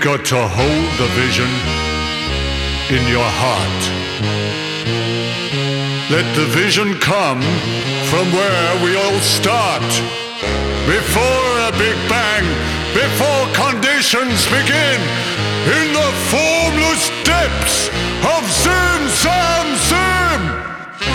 got to hold the vision in your heart. Let the vision come from where we all start. Before a big bang, before conditions begin, in the formless depths of Zim Zam Zim.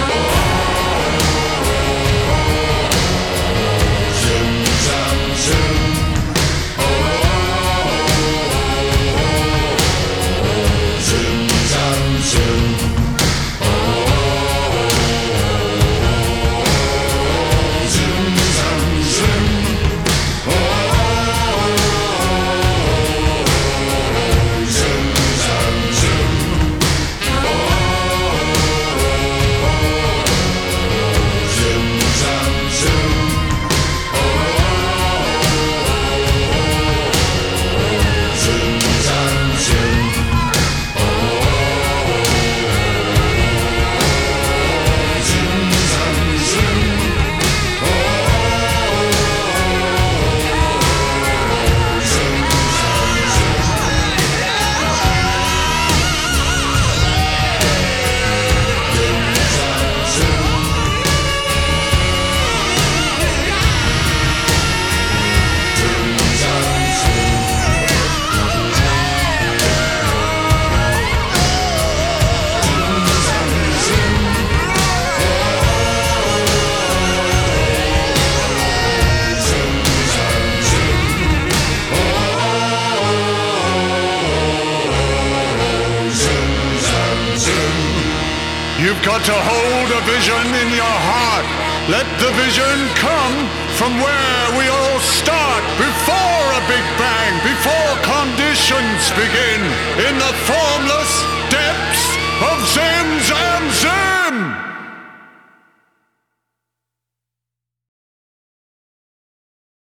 You've got to hold a vision in your heart. Let the vision come from where we all start. Before a big bang, before conditions begin, in the formless depths of Zim Zam Zim.